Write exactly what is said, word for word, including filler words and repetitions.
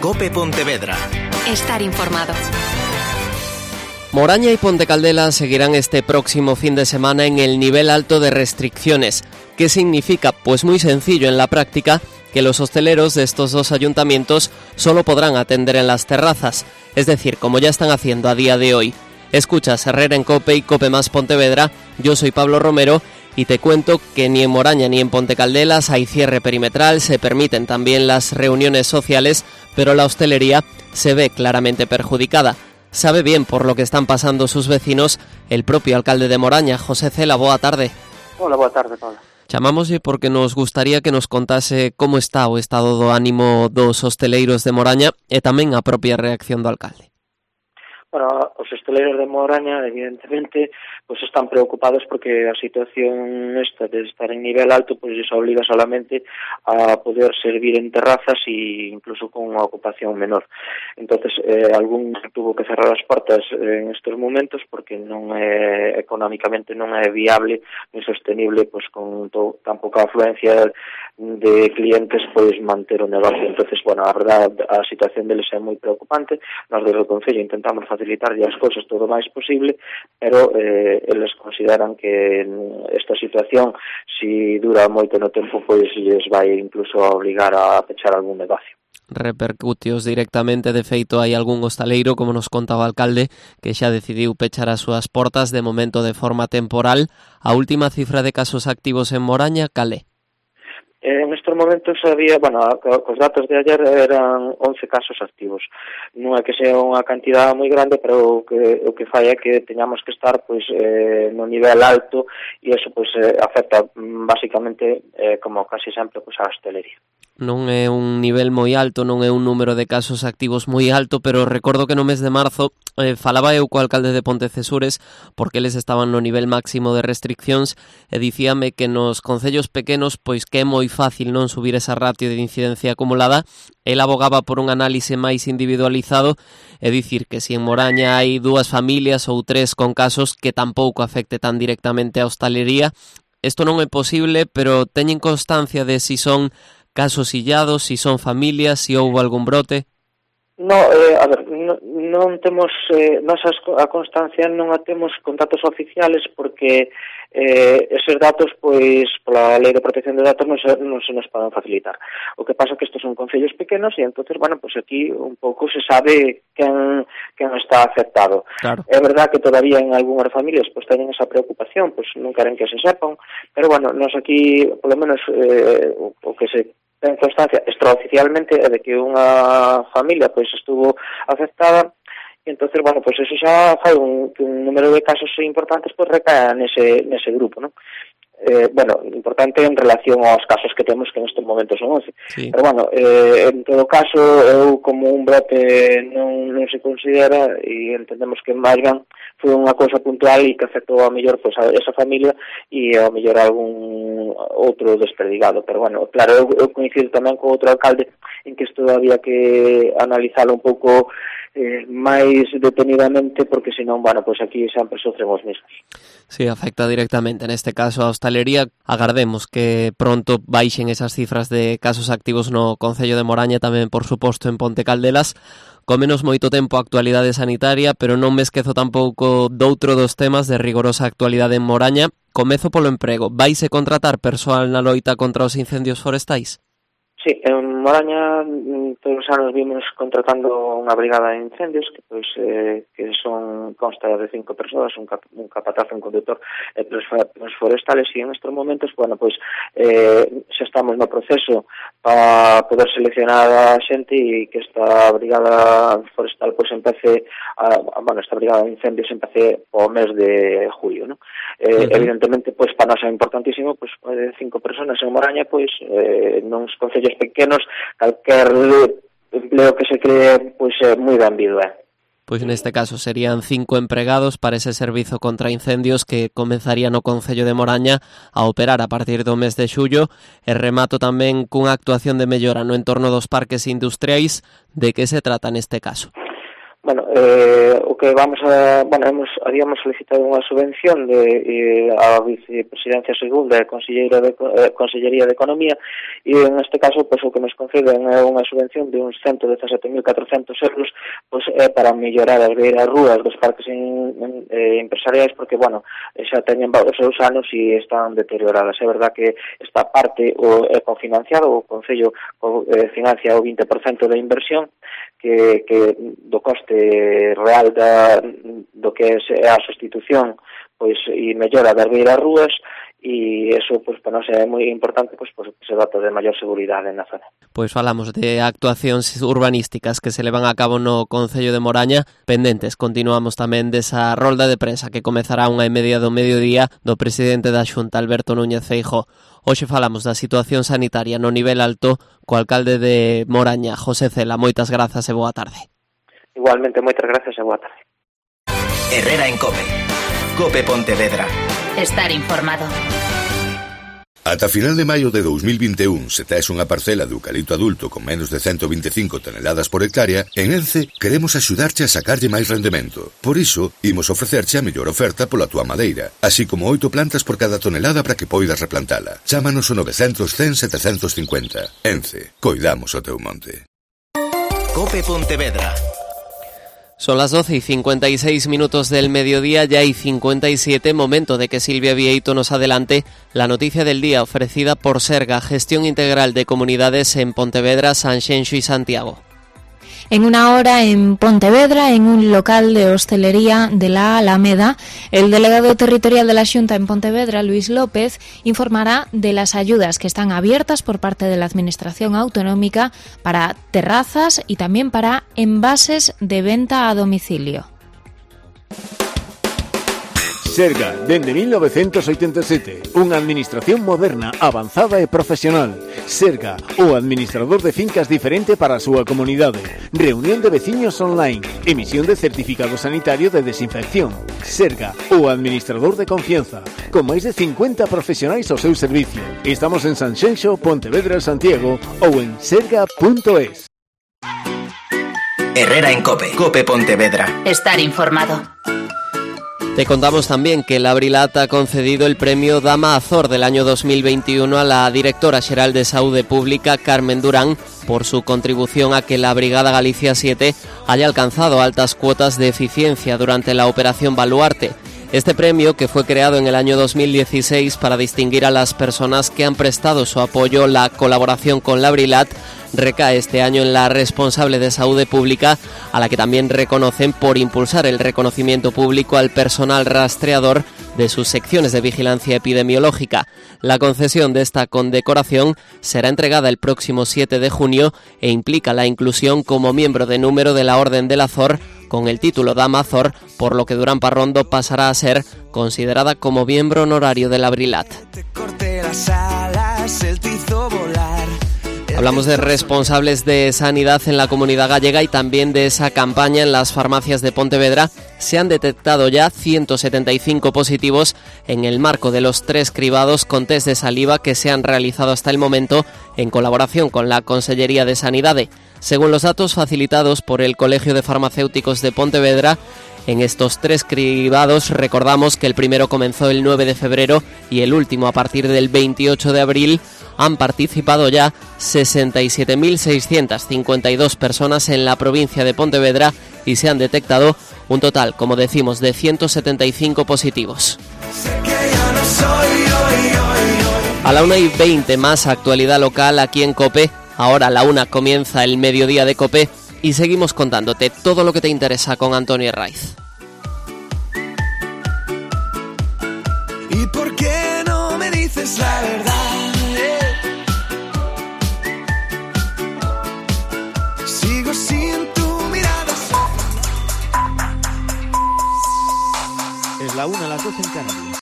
COPE Pontevedra. Estar informado. Moraña y Ponte Caldelas seguirán este próximo fin de semana en el nivel alto de restricciones. ¿Qué significa? Pues muy sencillo en la práctica, que los hosteleros de estos dos ayuntamientos solo podrán atender en las terrazas, es decir, como ya están haciendo a día de hoy. Escuchas Herrera en COPE y COPE más Pontevedra, yo soy Pablo Romero y te cuento que ni en Moraña ni en Ponte Caldelas hay cierre perimetral, se permiten también las reuniones sociales, pero la hostelería se ve claramente perjudicada. Sabe bien por lo que están pasando sus vecinos el propio alcalde de Moraña, José Cela. Boa tarde. Hola, boa tarde, Pablo. Chamámoslle porque nos gustaría que nos contase como está o estado do ánimo dos hosteleiros de Moraña e tamén a propia reacción do alcalde. Bueno, os hosteleiros de Moraña, evidentemente, pues están preocupados porque a situación esta de estar en nivel alto pues les obliga solamente a poder servir en terrazas e incluso con unha ocupación menor. Entonces, eh, algún tuvo que cerrar as portas en estes momentos porque non é económicamente non é viable ni sostenible pues con to, tan pouca afluencia de clientes pois manter o negocio. Entonces, bueno, a verdade, a situación deles é moi preocupante. Nós desde o Concello intentamos facilitarlle as cousas todo o máis posible, pero eh, eles consideran que esta situación, si dura moito no tempo, pois lles vai incluso a obligar a pechar algún negocio. Repercutios directamente, de feito hai algún hostaleiro, como nos contaba o alcalde, que xa decidiu pechar as súas portas de momento de forma temporal. A última cifra de casos activos en Moraña, cal é? En estes momentos había, bueno, os datos de ayer eran once casos activos. Non é que sea unha cantidad moi grande, pero o que, o que fai é que teñamos que estar pois eh, no nivel alto e eso pois eh, afecta basicamente, eh, como casi sempre, pois a hostelería. Non é un nivel moi alto, non é un número de casos activos moi alto, pero recordo que no mes de marzo eh, falaba eu co alcalde de Pontecesures porque eles estaban no nivel máximo de restriccións e dicíame que nos concellos pequenos pois que é moi fácil non subir esa ratio de incidencia acumulada. El abogaba por un análise máis individualizado e dicir que se en Moraña hai dúas familias ou tres con casos que tampouco afecte tan directamente a hostalería. Isto non é posible, pero teñen constancia de si son casos illados, si son familias, si houve algún brote? No, eh, a ver, non, non temos, eh, nós a constancia non a temos con datos oficiales porque eh, eses datos, pois, pola Lei de Protección de Datos non se, non se nos poden facilitar. O que pasa é que estes son concellos pequenos e entonces, bueno, pois aquí un pouco se sabe quen, quen está afectado. Claro. É verdad que todavía en algunhas familias pois teñen esa preocupación, pois non queren que se sepan, pero bueno, nós aquí, polo menos, eh, o, o que se ten constancia extraoficialmente é de que unha familia pois estuvo afectada e entonces, bueno, pois eso xa fai un, que un número de casos importantes pois recae nese, nese grupo, non? Eh, bueno, importante en relación aos casos que temos que nestes momentos son once. Sí. Pero bueno, eh, en todo caso, eu como un brote non, non se considera e entendemos que máis ben foi unha cousa puntual e que afectou a mellor pois, a esa familia e a mellor algún outro desperdigado. Pero bueno, claro, eu, eu coincido tamén co outro alcalde en que isto había que analizalo un pouco eh, máis detenidamente porque senón, bueno, pois aquí sempre sofren os mesmos. Sí, afecta directamente, neste caso a hostalería. Agardemos que pronto baixen esas cifras de casos activos no Concello de Moraña, tamén, por suposto, en Ponte Caldelas. Comenos moito tempo a actualidade sanitaria, pero non me esquezo tampouco doutro dos temas de rigorosa actualidade en Moraña. Comezo polo emprego. Vaise contratar persoal na loita contra os incendios forestais? Sí, en Moraña todos os anos vimos contratando unha brigada de incendios que pois eh, que son consta de cinco persoas, un, cap, un capataz, un conductor e tres forestales e en estes momentos, bueno, pois eh, xa estamos no proceso para poder seleccionar a xente e que esta brigada forestal pois empece a, a, bueno, esta brigada de incendios empece o mes de julio, ¿no? Eh, uh-huh. Evidentemente, pois para nós é importantísimo, pois cinco personas en Moraña, pois eh, non os concellos pequenos, calquer empleo que se cree pois é moi benvido, eh. Pois neste caso serían cinco empregados para ese servizo contra incendios que comenzaría no Concello de Moraña a operar a partir do mes de xullo. E remato tamén cunha actuación de mellora no entorno dos parques industriais. De que se trata neste caso? Bueno, eh, o que vamos a, bueno, hemos, habíamos solicitado unha subvención de eh, a Vicepresidencia Segunda e Conselleira de, eh, Consellería de Economía, e en este caso, pois, o que nos conceden é unha subvención de uns ciento dezasete mil catrocentos euros, pois, é para mellorar as beiras rúas dos parques in, in, eh, empresariais, porque, bueno, xa teñen os seus anos e están deterioradas. É verdad que esta parte o, é cofinanciado, o Concello o, eh, financia o vinte por cento da inversión, que, que do coste real da, do que é a sustitución, pois, e mellora das beiras rúas, e eso, pois, para nós é moi importante, pois, pois, que se dota de maior seguridade na zona. Pois falamos de actuacións urbanísticas que se levan a cabo no Concello de Moraña, pendentes. Continuamos tamén desa rolda de prensa que comezará unha e media do mediodía do presidente da Xunta, Alberto Núñez Feijóo. Hoxe falamos da situación sanitaria no nivel alto co alcalde de Moraña, José Cela. Moitas grazas e boa tarde. Igualmente, moitas gracias e boa tarde. Herrera en COPE. COPE Pontevedra. Estar informado. Ata final de maio de dous mil vinte e un, se tes unha parcela de eucalipto adulto con menos de ciento veinticinco toneladas por hectárea, en Ence queremos axudarte a sacarlle máis rendemento. Por iso, imos ofrecerche a mellor oferta pola túa madeira, así como oito plantas por cada tonelada para que poidas replantala. Chámanos o novecentos cen setecentos cincuenta. Ence, coidamos o teu monte. COPE Pontevedra. Son las doce y cincuenta y seis minutos del mediodía, ya hay cincuenta y siete, momento de que Silvia Vieito nos adelante la noticia del día ofrecida por Serga, Gestión Integral de Comunidades en Pontevedra, Sanxenxo y Santiago. En una hora en Pontevedra, en un local de hostelería de la Alameda, el delegado territorial de la Xunta en Pontevedra, Luis López, informará de las ayudas que están abiertas por parte de la Administración Autonómica para terrazas y también para envases de venta a domicilio. Serga, dende mil novecientos oitenta e sete, unha administración moderna, avanzada e profesional. Serga, o administrador de fincas diferente para a súa comunidade. Reunión de veciños online, emisión de certificado sanitario de desinfección. Serga, o administrador de confianza, con máis de cincuenta profesionais ao seu servicio. Estamos en Sanxenxo, Pontevedra, Santiago ou en serga punto es. Herrera en COPE. COPE Pontevedra. Estar informado. Te contamos también que la Brilat ha concedido el premio Dama Azor del año dos mil veintiuno a la directora xeral de Saúde Pública, Carmen Durán, por su contribución a que la Brigada Galicia siete haya alcanzado altas cuotas de eficiencia durante la Operación Baluarte. Este premio, que fue creado en el año dos mil dieciséis para distinguir a las personas que han prestado su apoyo a la colaboración con la Brilat, recae este año en la responsable de Saúde Pública, a la que también reconocen por impulsar el reconocimiento público al personal rastreador de sus secciones de vigilancia epidemiológica. La concesión de esta condecoración será entregada el próximo siete de junio e implica la inclusión como miembro de número de la Orden del Azor con el título Dama Azor, por lo que Durán Parrondo pasará a ser considerada como miembro honorario de la Brilat. Hablamos de responsables de sanidad en la comunidad gallega y también de esa campaña en las farmacias de Pontevedra. Se han detectado ya ciento setenta y cinco positivos en el marco de los tres cribados con test de saliva que se han realizado hasta el momento en colaboración con la Consellería de Sanidade. Según los datos facilitados por el Colegio de Farmacéuticos de Pontevedra, en estos tres cribados recordamos que el primero comenzó el nueve de febrero y el último a partir del veintiocho de abril. Han participado ya sesenta y siete mil seiscientas cincuenta y dos personas en la provincia de Pontevedra y se han detectado un total, como decimos, de ciento setenta y cinco positivos. A la una y veinte más actualidad local aquí en COPE. Ahora a la una comienza el mediodía de COPE y seguimos contándote todo lo que te interesa con Antonio Herraiz. ¿Y por qué no me dices la verdad? Sigo sin tu mirada. Es la una a las doce en Canarias.